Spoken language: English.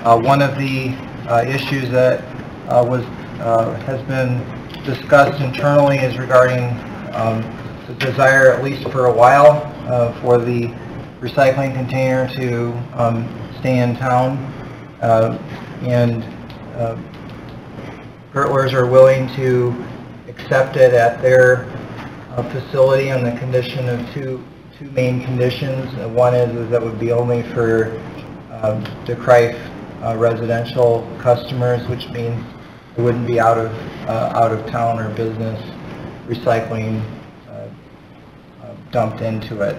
One of the issues that has been discussed internally is regarding the desire, at least for a while, for the recycling container to stay in town, and Gertlers are willing to accept it at their facility on the condition of two main conditions. One is that would be only for the Crife residential customers, which means it wouldn't be out of town or business recycling dumped into it.